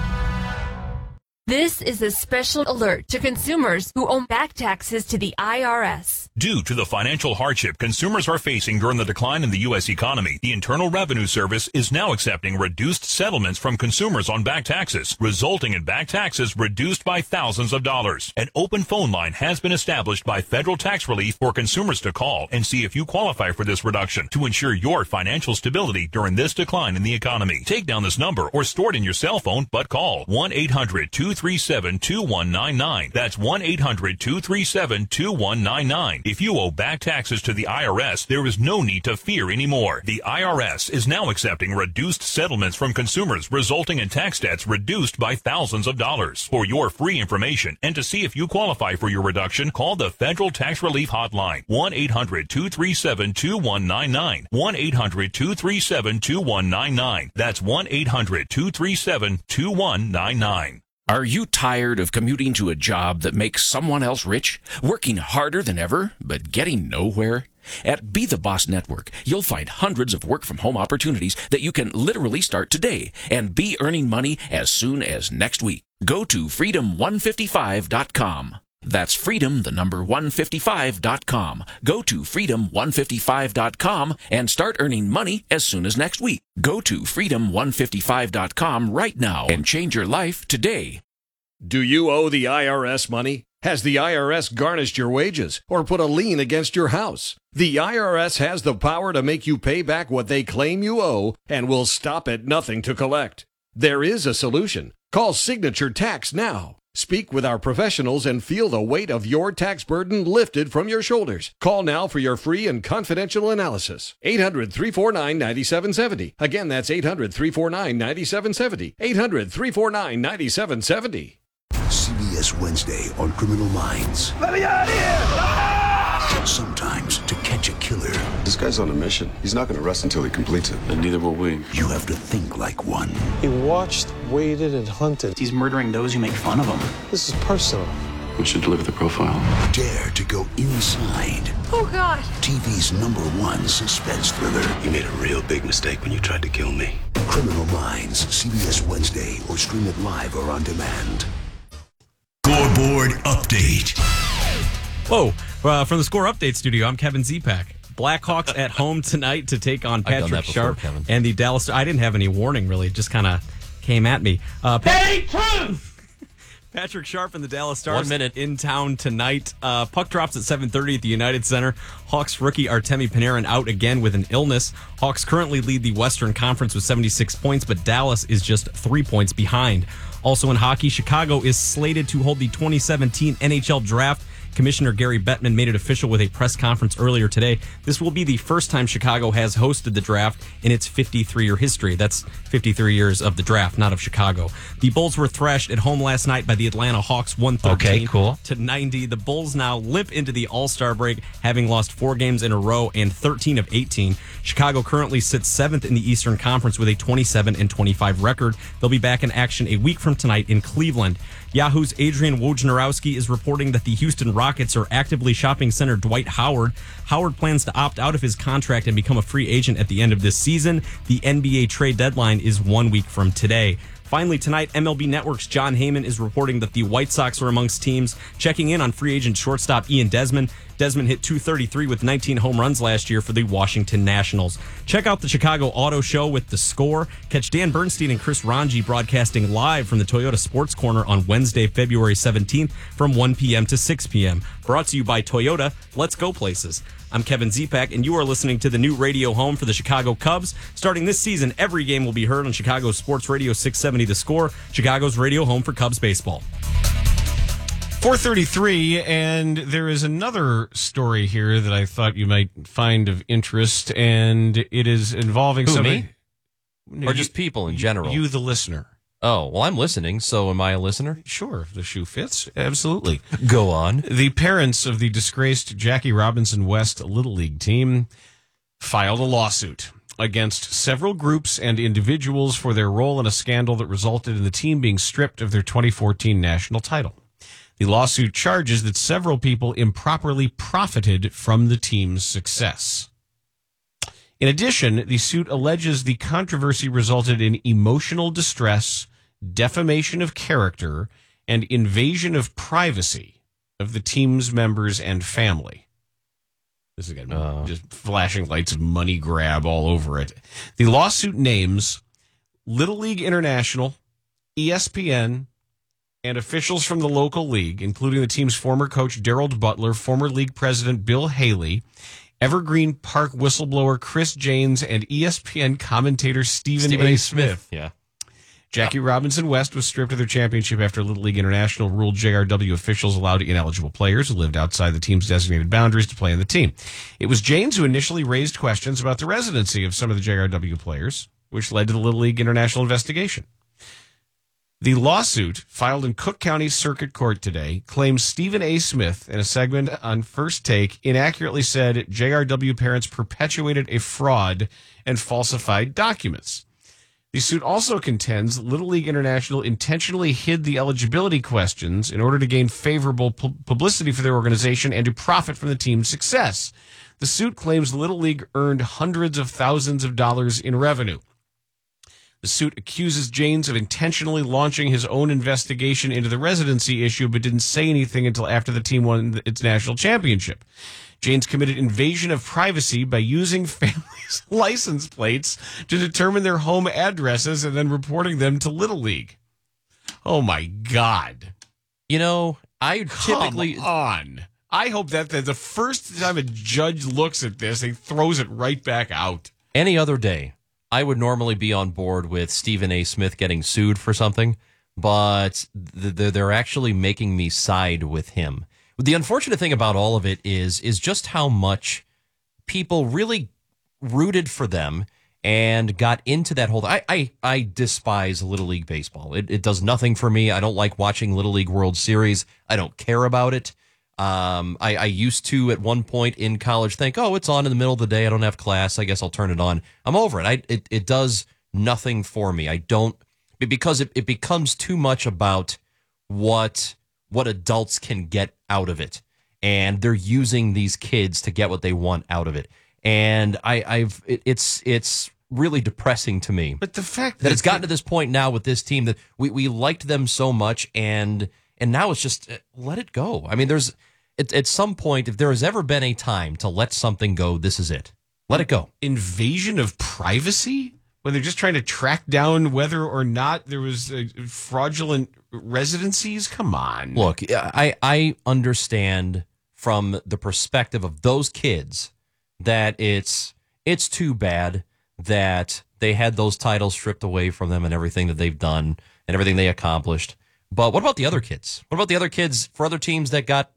This is a special alert to consumers who owe back taxes to the IRS. Due to the financial hardship consumers are facing during the decline in the U.S. economy, the Internal Revenue Service is now accepting reduced settlements from consumers on back taxes, resulting in back taxes reduced by thousands of dollars. An open phone line has been established by Federal Tax Relief for consumers to call and see if you qualify for this reduction to ensure your financial stability during this decline in the economy. Take down this number or store it in your cell phone, but call 1-800-237-2199. That's 1-800-237-2199. If you owe back taxes to the IRS, there is no need to fear anymore. The IRS is now accepting reduced settlements from consumers, resulting in tax debts reduced by thousands of dollars. For your free information and to see if you qualify for your reduction, call the Federal Tax Relief Hotline, 1-800-237-2199. 1-800-237-2199. That's 1-800-237-2199. Are you tired of commuting to a job that makes someone else rich, working harder than ever, but getting nowhere? At Be the Boss Network, you'll find hundreds of work-from-home opportunities that you can literally start today and be earning money as soon as next week. Go to freedom155.com. That's freedom, the number 155.com. Go to freedom155.com and start earning money as soon as next week. Go to freedom155.com right now and change your life today. Do you owe the IRS money? Has the IRS garnished your wages or put a lien against your house? The IRS has the power to make you pay back what they claim you owe and will stop at nothing to collect. There is a solution. Call Signature Tax now. Speak with our professionals and feel the weight of your tax burden lifted from your shoulders. Call now for your free and confidential analysis. 800-349-9770. Again, that's 800-349-9770. 800-349-9770. CBS Wednesday on Criminal Minds. Let me out of here! Sometimes to catch a killer, this guy's on a mission. He's not going to rest until he completes it. And neither will we. You have to think like one. He watched, waited, and hunted. He's murdering those who make fun of him. This is personal. We should deliver the profile. Dare to go inside. Oh, God. TV's #1 suspense thriller. You made a real big mistake when you tried to kill me. Criminal Minds, CBS Wednesday, or stream it live or on demand. Scoreboard update. Whoa. From the Score Update studio, I'm Kevin Zepak. Blackhawks at home tonight to take on Patrick Sharp and the Dallas Stars. I didn't have any warning, really. It just kind of came at me. Patrick Sharp and the Dallas Stars 1 minute. in town tonight. Puck drops at 7:30 at the United Center. Hawks rookie Artemi Panarin out again with an illness. Hawks currently lead the Western Conference with 76 points, but Dallas is just 3 points behind. Also in hockey, Chicago is slated to hold the 2017 NHL Draft Commissioner Gary Bettman made it official with a press conference earlier today. This will be the first time Chicago has hosted the draft in its 53-year history. That's 53 years of the draft, not of Chicago. The Bulls were thrashed at home last night by the Atlanta Hawks 113 to 90. The Bulls now limp into the All-Star break, having lost 4 games in a row and 13 of 18. Chicago currently sits 7th in the Eastern Conference with a 27-25 record. They'll be back in action a week from tonight in Cleveland. Yahoo's Adrian Wojnarowski is reporting that the Houston Rockets are actively shopping center Dwight Howard. Howard plans to opt out of his contract and become a free agent at the end of this season. The NBA trade deadline is 1 week from today. Finally, tonight, MLB Network's John Heyman is reporting that the White Sox are amongst teams checking in on free agent shortstop Ian Desmond. Desmond hit .233 with 19 home runs last year for the Washington Nationals. Check out the Chicago Auto Show with The Score. Catch Dan Bernstein and Chris Ranji broadcasting live from the Toyota Sports Corner on Wednesday, February 17th from 1 p.m. to 6 p.m. Brought to you by Toyota. Let's go places. I'm Kevin Zipak, and you are listening to the new radio home for the Chicago Cubs. Starting this season, every game will be heard on Chicago's Sports Radio 670 The Score, Chicago's radio home for Cubs baseball. 4:33, and there is another story here that I thought you might find of interest, and it is involving somebody. Me? Or just people in general? You, the listener. Oh, well, I'm listening, so am I a listener? Sure, if the shoe fits. Absolutely. Go on. The parents of the disgraced Jackie Robinson West Little League team filed a lawsuit against several groups and individuals for their role in a scandal that resulted in the team being stripped of their 2014 national title. The lawsuit charges that several people improperly profited from the team's success. In addition, the suit alleges the controversy resulted in emotional distress, defamation of character, and invasion of privacy of the team's members and family. This is again just flashing lights of money grab all over it. The lawsuit names Little League International, ESPN, and officials from the local league, including the team's former coach Daryl Butler, former league president Bill Haley, Evergreen Park whistleblower Chris Janes, and ESPN commentator Stephen A. Smith. Yeah. Jackie Robinson West was stripped of their championship after Little League International ruled JRW officials allowed ineligible players who lived outside the team's designated boundaries to play in the team. It was Janes who initially raised questions about the residency of some of the JRW players, which led to the Little League International investigation. The lawsuit, filed in Cook County Circuit Court today, claims Stephen A. Smith, in a segment on First Take, inaccurately said JRW parents perpetuated a fraud and falsified documents. The suit also contends Little League International intentionally hid the eligibility questions in order to gain favorable publicity for their organization and to profit from the team's success. The suit claims Little League earned hundreds of thousands of dollars in revenue. The suit accuses Janes of intentionally launching his own investigation into the residency issue, but didn't say anything until after the team won its national championship. Janes committed invasion of privacy by using families' license plates to determine their home addresses and then reporting them to Little League. Oh, my God. You know, I typically... Come on. I hope that the first time a judge looks at this, he throws it right back out. Any other day, I would normally be on board with Stephen A. Smith getting sued for something, but they're actually making me side with him. The unfortunate thing about all of it is just how much people really rooted for them and got into that whole... I despise Little League baseball. It does nothing for me. I don't like watching Little League World Series. I don't care about it. I used to, at one point in college, think, oh, it's on in the middle of the day. I don't have class. I guess I'll turn it on. I'm over it. It does nothing for me. I don't... Because it becomes too much about what adults can get out of it, and they're using these kids to get what they want out of it, and it's really depressing to me. But the fact that it's gotten to this point now with this team that we liked them so much, and now it's just let it go. I mean, there's at some point, if there has ever been a time to let something go, this is it. Let it go. Invasion of privacy? When they're just trying to track down whether or not there was fraudulent residencies? Come on. Look, I understand from the perspective of those kids that it's too bad that they had those titles stripped away from them and everything that they've done and everything they accomplished. But what about the other kids? What about the other kids for other teams that got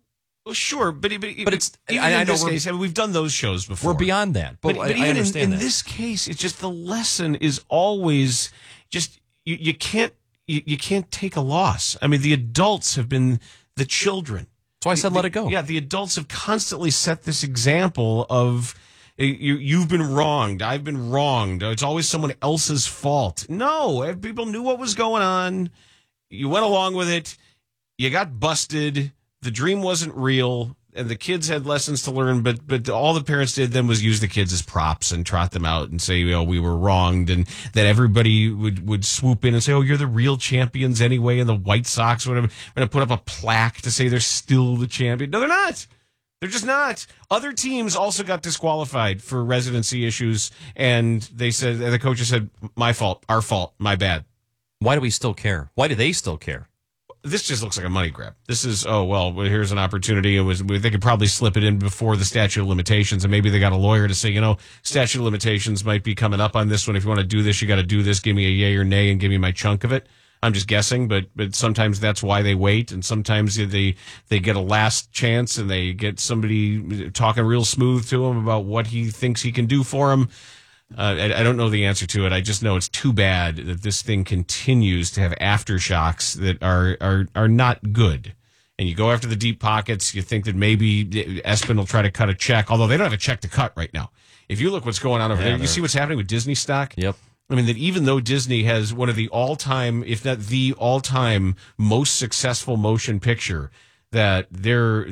Well, sure, but it's even I in know this case, I mean, we've done those shows before. We're beyond that, but I even understand in that. this case, it's just the lesson is always just you can't take a loss. I mean, the adults have been the children. That's why I said let it go. Yeah, the adults have constantly set this example of you've been wronged, I've been wronged. It's always someone else's fault. No, people knew what was going on. You went along with it. You got busted. The dream wasn't real, and the kids had lessons to learn, but all the parents did then was use the kids as props and trot them out and say, we were wronged, and that everybody would swoop in and say, you're the real champions anyway, and the White Sox are going to put up a plaque to say they're still the champion. No, they're not. They're just not. Other teams also got disqualified for residency issues, and the coaches said, my fault, our fault, my bad. Why do we still care? Why do they still care? This just looks like a money grab. This is, here's an opportunity. They could probably slip it in before the statute of limitations, and maybe they got a lawyer to say, statute of limitations might be coming up on this one. If you want to do this, you got to do this. Give me a yay or nay and give me my chunk of it. I'm just guessing, but sometimes that's why they wait, and sometimes they get a last chance and they get somebody talking real smooth to them about what he thinks he can do for them. I don't know the answer to it. I just know it's too bad that this thing continues to have aftershocks that are not good. And you go after the deep pockets. You think that maybe Espen will try to cut a check, although they don't have a check to cut right now. If you look what's going on over there, you see what's happening with Disney stock? Yep. I mean, that even though Disney has one of the all-time, if not the all-time most successful motion picture, that their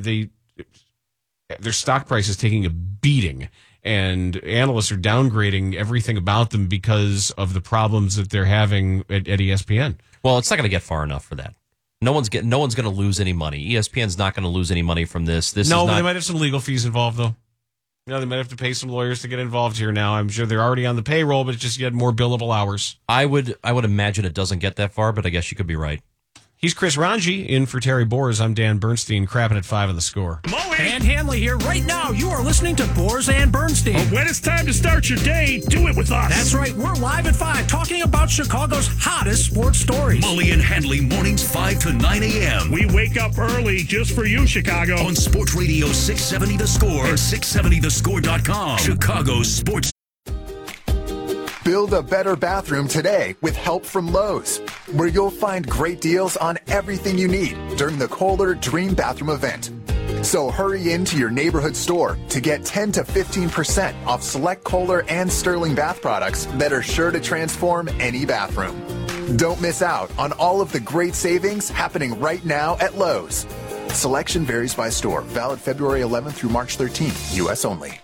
stock price is taking a beating. And analysts are downgrading everything about them because of the problems that they're having at ESPN. Well, it's not going to get far enough for that. No one's going to lose any money. ESPN's not going to lose any money from this. But they might have some legal fees involved, though. They might have to pay some lawyers to get involved here now. I'm sure they're already on the payroll, but it's just yet more billable hours. I would imagine it doesn't get that far, but I guess you could be right. He's Chris Ranji, in for Terry Boers. I'm Dan Bernstein, crapping at 5 on the Score. And Hanley here. Right now, you are listening to Boers and Bernstein. But when it's time to start your day, do it with us. That's right. We're live at 5, talking about Chicago's hottest sports stories. Mully and Hanley, mornings 5 to 9 a.m. We wake up early just for you, Chicago. On Sports Radio 670 The Score and 670thescore.com. Chicago's sports. Build a better bathroom today with help from Lowe's, where you'll find great deals on everything you need during the Kohler Dream Bathroom event. So hurry into your neighborhood store to get 10 to 15% off select Kohler and Sterling bath products that are sure to transform any bathroom. Don't miss out on all of the great savings happening right now at Lowe's. Selection varies by store. Valid February 11th through March 13th. U.S. only.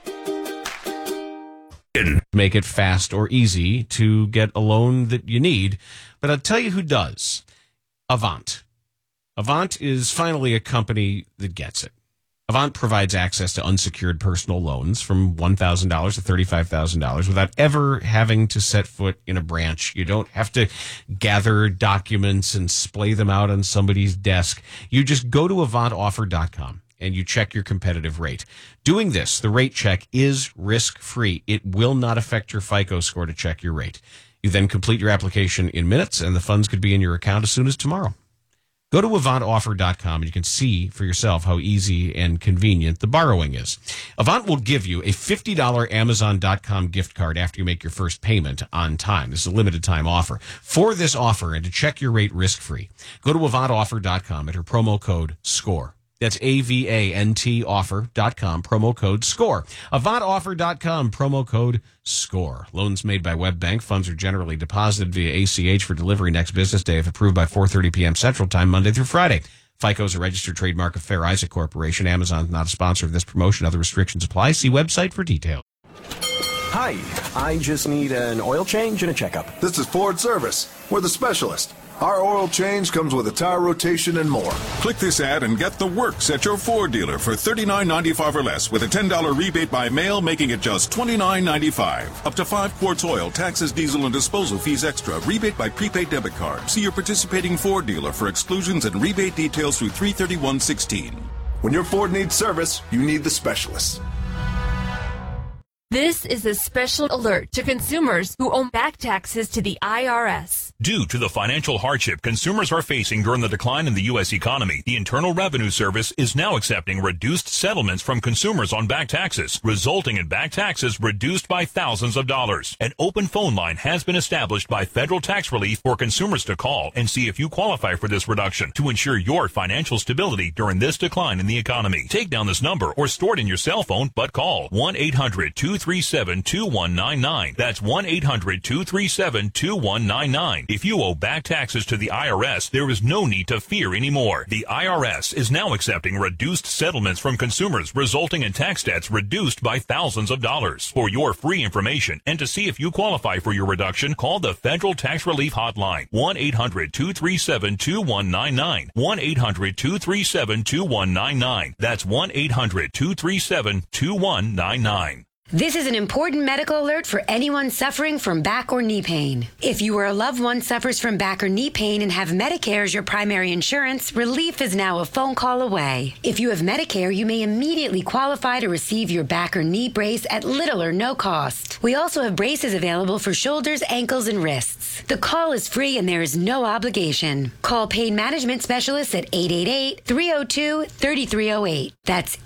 Make it fast or easy to get a loan that you need. But I'll tell you who does. Avant. Avant is finally a company that gets it. Avant provides access to unsecured personal loans from $1,000 to $35,000 without ever having to set foot in a branch. You don't have to gather documents and splay them out on somebody's desk. You just go to avantoffer.com. and you check your competitive rate. Doing this, the rate check, is risk-free. It will not affect your FICO score to check your rate. You then complete your application in minutes, and the funds could be in your account as soon as tomorrow. Go to avantoffer.com, and you can see for yourself how easy and convenient the borrowing is. Avant will give you a $50 Amazon.com gift card after you make your first payment on time. This is a limited-time offer. For this offer and to check your rate risk-free, go to avantoffer.com, enter promo code SCORE. That's AVANT offer.com, promo code SCORE. AvantOffer.com, promo code SCORE. Loans made by WebBank. Funds are generally deposited via ACH for delivery next business day if approved by 4:30 p.m. Central Time, Monday through Friday. FICO is a registered trademark of Fair Isaac Corporation. Amazon is not a sponsor of this promotion. Other restrictions apply. See website for details. Hi, I just need an oil change and a checkup. This is Ford Service. We're the specialist. Our oil change comes with a tire rotation and more. Click this ad and get the works at your Ford dealer for $39.95 or less with a $10 rebate by mail, making it just $29.95. Up to 5 quarts oil, taxes, diesel, and disposal fees extra. Rebate by prepaid debit card. See your participating Ford dealer for exclusions and rebate details through 3/31/16. When your Ford needs service, you need the specialist. This is a special alert to consumers who owe back taxes to the IRS. Due to the financial hardship consumers are facing during the decline in the U.S. economy, the Internal Revenue Service is now accepting reduced settlements from consumers on back taxes, resulting in back taxes reduced by thousands of dollars. An open phone line has been established by Federal Tax Relief for consumers to call and see if you qualify for this reduction to ensure your financial stability during this decline in the economy. Take down this number or store it in your cell phone, but call 1-800-237-2199. That's 1-800-237-2199. If you owe back taxes to the IRS, there is no need to fear anymore. The IRS is now accepting reduced settlements from consumers, resulting in tax debts reduced by thousands of dollars. For your free information and to see if you qualify for your reduction, call the Federal Tax Relief Hotline, 1-800-237-2199. 1-800-237-2199. That's 1-800-237-2199. This is an important medical alert for anyone suffering from back or knee pain. If you or a loved one suffers from back or knee pain and have Medicare as your primary insurance, relief is now a phone call away. If you have Medicare, you may immediately qualify to receive your back or knee brace at little or no cost. We also have braces available for shoulders, ankles, and wrists. The call is free and there is no obligation. Call Pain Management Specialists at 888-302-3308. That's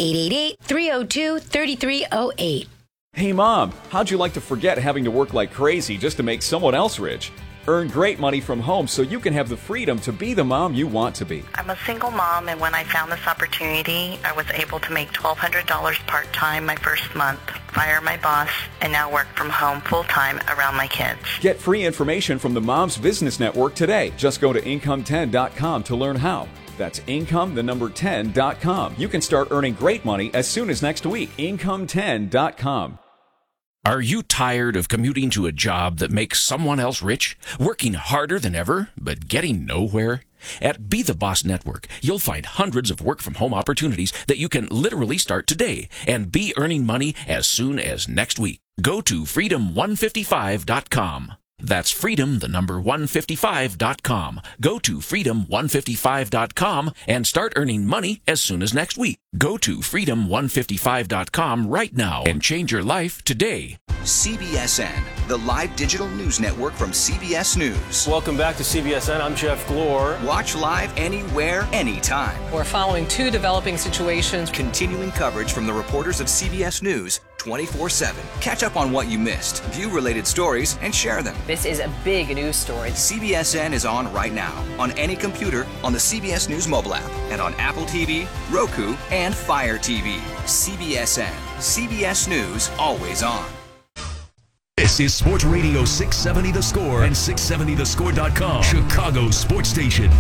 888-302-3308. Hey Mom, how'd you like to forget having to work like crazy just to make someone else rich? Earn great money from home so you can have the freedom to be the mom you want to be. I'm a single mom, and when I found this opportunity, I was able to make $1,200 part-time my first month, fire my boss, and now work from home full-time around my kids. Get free information from the Moms Business Network today. Just go to Income10.com to learn how. That's Income10.com. You can start earning great money as soon as next week. Income10.com. Are you tired of commuting to a job that makes someone else rich? Working harder than ever, but getting nowhere? At Be The Boss Network, you'll find hundreds of work-from-home opportunities that you can literally start today and be earning money as soon as next week. Go to freedom155.com. That's freedom, the number 155.com. Go to freedom155.com and start earning money as soon as next week. Go to freedom155.com right now and change your life today. CBSN, the live digital news network from CBS News. Welcome back to CBSN. I'm Jeff Glor. Watch live anywhere, anytime. We're following two developing situations. Continuing coverage from the reporters of CBS News 24/7. Catch up on what you missed, view related stories, and share them. This is a big news story. CBSN is on right now, on any computer, on the CBS News mobile app, and on Apple TV, Roku, and Fire TV. CBSN. CBS News, always on. This is Sports Radio 670 The Score and 670thescore.com, Chicago's sports station.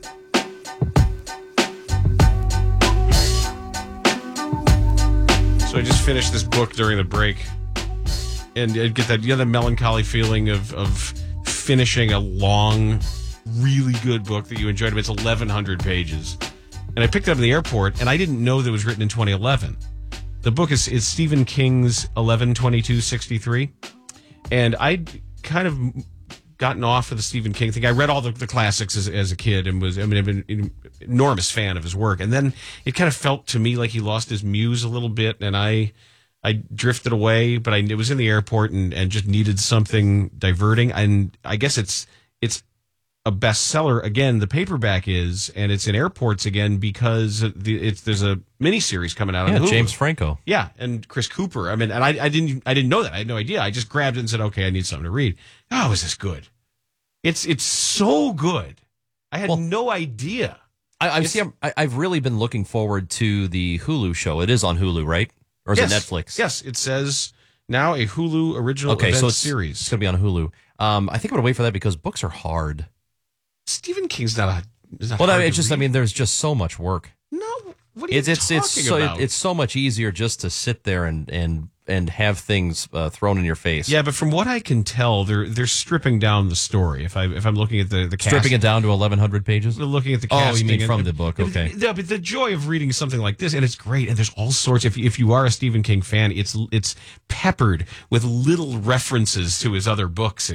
So I just finished this book during the break, and I get that the melancholy feeling of finishing a long, really good book that you enjoyed. It's 1,100 pages, and I picked it up in the airport, and I didn't know that it was written in 2011. The book is Stephen King's 11/22/63, and I'd kind of gotten off of the Stephen King thing. I read all the classics as a kid and I've been an enormous fan of his work. And then it kind of felt to me like he lost his muse a little bit, and I drifted away, but it was in the airport and just needed something diverting. And I guess it's a bestseller again. The paperback is, and it's in airports again because there's a miniseries coming out. Yeah, on Hulu. James Franco. Yeah, and Chris Cooper. I mean, and I didn't know that. I had no idea. I just grabbed it and said, okay, I need something to read. Oh, is this good? It's so good. I had no idea. I've really been looking forward to the Hulu show. It is on Hulu, right? Or is it Netflix? Yes, it says now a Hulu original event series. It's going to be on Hulu. I think I'm going to wait for that because books are hard. Stephen King's not hard I mean, there's just so much work. No, what are you talking about? It's so much easier just to sit there and have things thrown in your face. Yeah, but from what I can tell, they're stripping down the story. If I'm looking at the cast, stripping it down to 1,100 pages. We're looking at the casting. Oh, you mean from the book? Okay. Yeah, but the joy of reading something like this, and it's great, and there's all sorts. If you are a Stephen King fan, it's peppered with little references to his other books in here.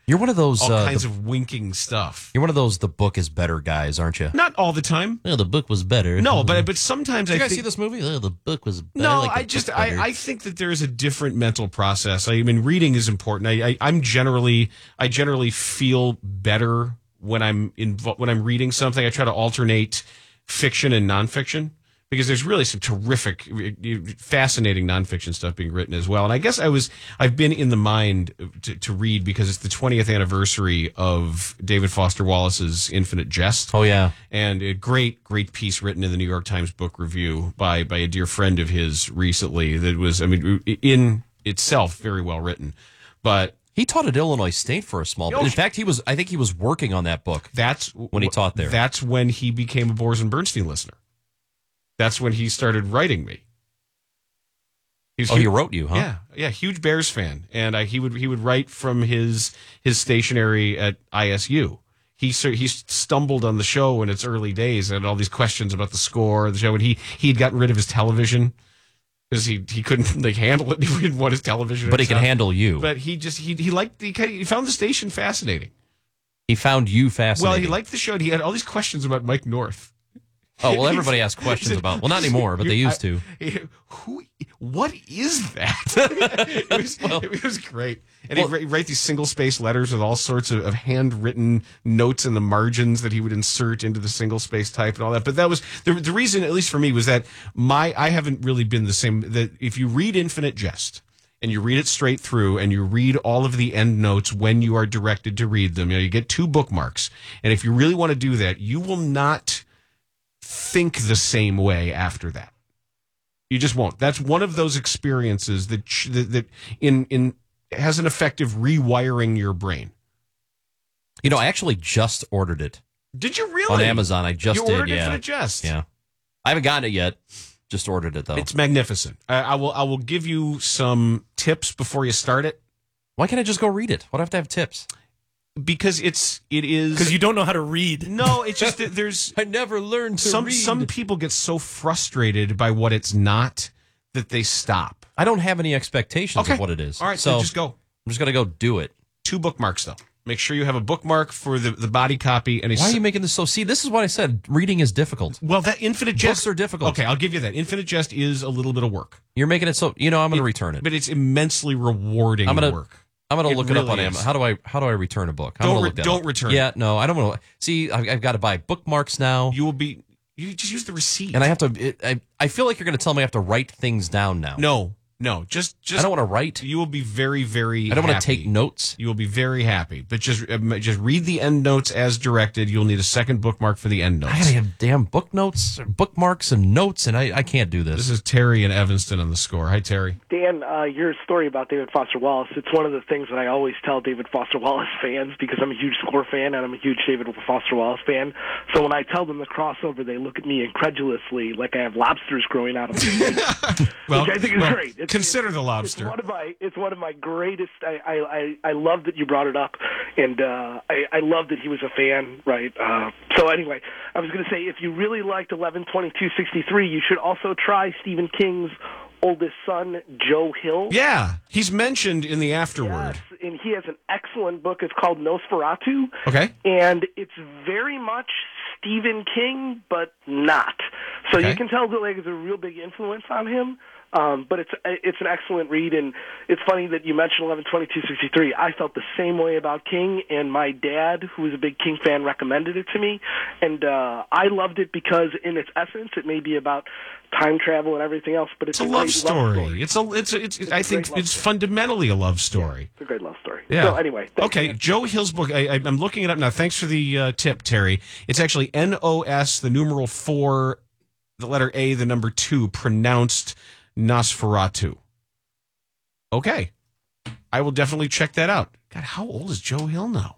You're one of those all kinds of winking stuff. You're one of those the book is better guys, aren't you? Not all the time. Yeah, the book was better. No, but sometimes Did you I guys think see this movie? Oh, the book was better. No, I I think that there is a different mental process. I mean, reading is important. I generally feel better when I'm reading something. I try to alternate fiction and nonfiction, because there's really some terrific, fascinating nonfiction stuff being written as well. And I guess I've been in the mind to read because it's the 20th anniversary of David Foster Wallace's Infinite Jest. Oh, yeah. And a great piece written in the New York Times Book Review by a dear friend of his recently that was, I mean, in itself very well written. But he taught at Illinois State for a small bit. In fact, I think he was working on that book. That's when he taught there. That's when he became a Bors and Bernstein listener. That's when he started writing me. He wrote you, huh? Yeah, huge Bears fan, and he would write from his stationery at ISU. He stumbled on the show in its early days and had all these questions about the score of the show, and he'd gotten rid of his television because he couldn't handle it. He didn't want his television, but he could handle you. But he found the station fascinating. He found you fascinating. Well, he liked the show. And he had all these questions about Mike North. Oh, well, everybody asks questions about... Well, not anymore, but they used to. What is that? It was great. And he'd write these single-space letters with all sorts of handwritten notes in the margins that he would insert into the single-space type and all that. But that was... The reason, at least for me, was that I haven't really been the same... That if you read Infinite Jest, and you read it straight through, and you read all of the end notes when you are directed to read them, you get 2 bookmarks. And if you really want to do that, you will not think the same way after that. You just won't. That's one of those experiences that in has an effect of rewiring your brain. You know, I actually just ordered it. Did you really? On Amazon, I just did. Ordered Infinite Jest. Yeah. I haven't gotten it yet. Just ordered it though. It's magnificent. I will give you some tips before you start it. Why can't I just go read it? Why do I have to have tips? Because it is because you don't know how to read. No, it's just that there's I never learned to read. Some people get so frustrated by what it's not that they stop. I don't have any expectations of what it is. All right, so just go. I'm just gonna go do it. 2 bookmarks though. Make sure you have a bookmark for the body copy. And why are you making this so? See, this is what I said. Reading is difficult. Well, that Infinite Jest books are difficult. Okay, I'll give you that. Infinite Jest is a little bit of work. You're making it so. I'm going to return it, but it's immensely rewarding work. I'm going to look it up on Amazon. How do I return a book? Don't return. Yeah, no, I don't want to. See, I've got to buy bookmarks now. You just use the receipt, and I have to. I feel like you're going to tell me I have to write things down now. No, just I don't want to write. You will be very, very. I don't want to take notes. You will be very happy, but just read the end notes as directed. You'll need a second bookmark for the end notes. I gotta have damn book notes, or bookmarks, and notes, and I can't do this. This is Terry in Evanston on the score. Hi, Terry. Dan, your story about David Foster Wallace. It's one of the things that I always tell David Foster Wallace fans because I'm a huge score fan and I'm a huge David Foster Wallace fan. So when I tell them the crossover, they look at me incredulously, like I have lobsters growing out of my face, which I think is great. Consider the lobster. It's one of my greatest. I love that you brought it up, and I love that he was a fan, right? So anyway, I was going to say, if you really liked 11/22/63, you should also try Stephen King's oldest son, Joe Hill. Yeah, he's mentioned in the afterword. Yes, and he has an excellent book. It's called Nosferatu. Okay. And it's very much Stephen King, but not. So you can tell that there's a real big influence on him. But it's an excellent read, and it's funny that you mentioned 11/22/63. I felt the same way about King, and my dad, who was a big King fan, recommended it to me, and I loved it because, in its essence, it may be about time travel and everything else, but it's a love story. I think it's fundamentally a love story. Yeah, it's a great love story. Yeah. So anyway, okay, Joe Hill's book. I'm looking it up now. Thanks for the tip, Terry. It's actually NOS, the numeral 4, the letter A, the number 2, pronounced Nosferatu. Okay. I will definitely check that out. God, how old is Joe Hill now?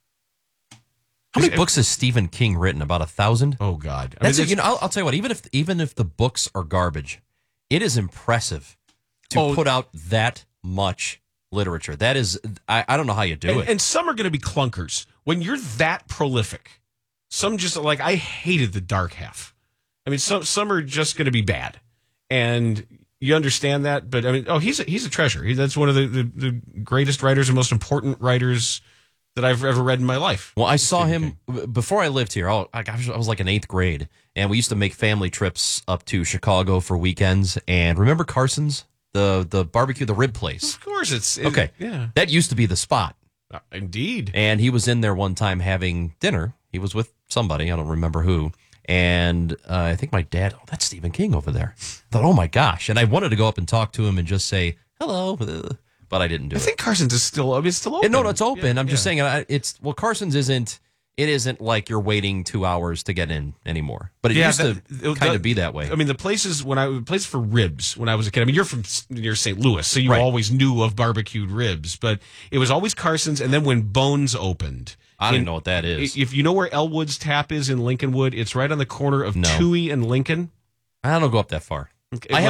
How many books has Stephen King written? About 1,000? Oh God. I'll tell you what, even if the books are garbage, it is impressive to put out that much literature. That is, I don't know how you do it. And some are going to be clunkers. When you're that prolific, some just like, I hated The Dark Half. I mean, some are just going to be bad. And you understand that, but I mean, he's a treasure. That's one of the greatest writers and most important writers that I've ever read in my life. Well, I saw him before I lived here. I was like in 8th grade, and we used to make family trips up to Chicago for weekends. And remember Carson's, the barbecue, the rib place? Of course, okay. Yeah, that used to be the spot. Indeed. And he was in there one time having dinner. He was with somebody, I don't remember who. And I think my dad, that's Stephen King over there. I thought, oh my gosh. And I wanted to go up and talk to him and just say, hello. But I didn't do it. I think Carson's is still open. No, it's open. I'm just saying Carson's isn't like you're waiting 2 hours to get in anymore. But it used to kind of be that way. I mean, the places for ribs when I was a kid. I mean, you're from near St. Louis, so you always knew of barbecued ribs, but it was always Carson's. And then when Bones opened, I don't know what that is. If you know where Elwood's Tap is in Lincolnwood, it's right on the corner of Toohey and Lincoln. I don't go up that far. Okay, I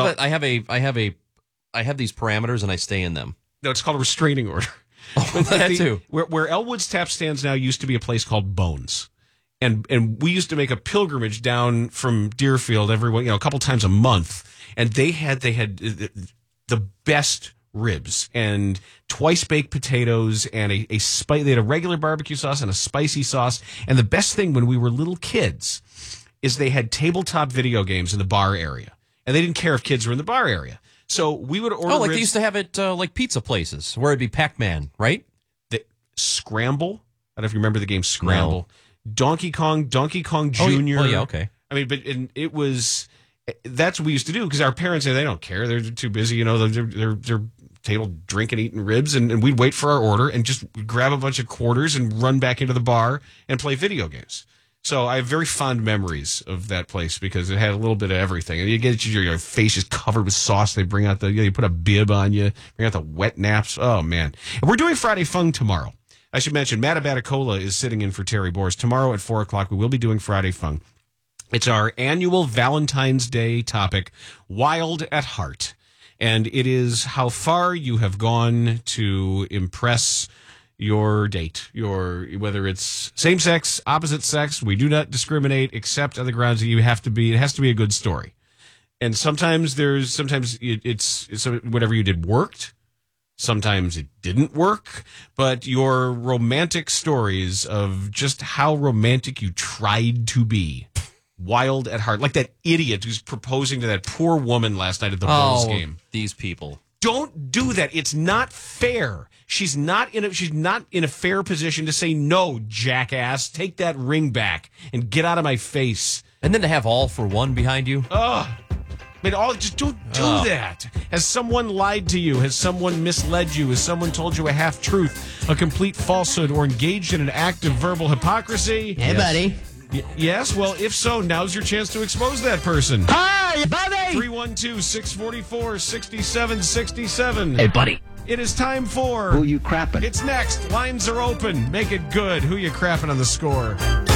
have these parameters and I stay in them. No, it's called a restraining order. Oh, that too. Where Elwood's Tap stands now used to be a place called Bones. And we used to make a pilgrimage down from Deerfield a couple times a month. And they had the best ribs and twice baked potatoes and they had a regular barbecue sauce and a spicy sauce. And the best thing when we were little kids is they had tabletop video games in the bar area. And they didn't care if kids were in the bar area. So we would order. Oh, like ribs. They used to have it like pizza places where it'd be Pac-Man, right? Scramble. I don't know if you remember the game Scramble. No. Donkey Kong Jr. Oh, yeah, okay. I mean, that's what we used to do because our parents say they don't care. They're too busy, they're table drinking, eating ribs, and we'd wait for our order and just grab a bunch of quarters and run back into the bar and play video games. So I have very fond memories of that place because it had a little bit of everything. And you get your face is covered with sauce. They bring out you put a bib on you, bring out the wet naps. Oh, man. And we're doing Friday Fun tomorrow. I should mention, Matt Abaticola is sitting in for Terry Bors. Tomorrow at 4 o'clock, we will be doing Friday Fun. It's our annual Valentine's Day topic, Wild at Heart. And it is how far you have gone to impress your date, whether it's same sex, opposite sex. We do not discriminate except on the grounds that it has to be a good story. And sometimes it's whatever you did worked. Sometimes it didn't work, but your romantic stories of just how romantic you tried to be. Wild at heart. Like that idiot who's proposing to that poor woman last night at the Bulls game. These people. Don't do that. It's not fair. She's not in a fair position to say, no, jackass, take that ring back and get out of my face. And then to have all for one behind you. Ugh. I mean, just don't do that. Has someone lied to you? Has someone misled you? Has someone told you a half-truth, a complete falsehood, or engaged in an act of verbal hypocrisy? Hey, buddy. Yes? Well, if so, now's your chance to expose that person. Hi, buddy! 312-644-6767. Hey, buddy. It is time for... Who you crapping? It's next. Lines are open. Make it good. Who you crapping on the score?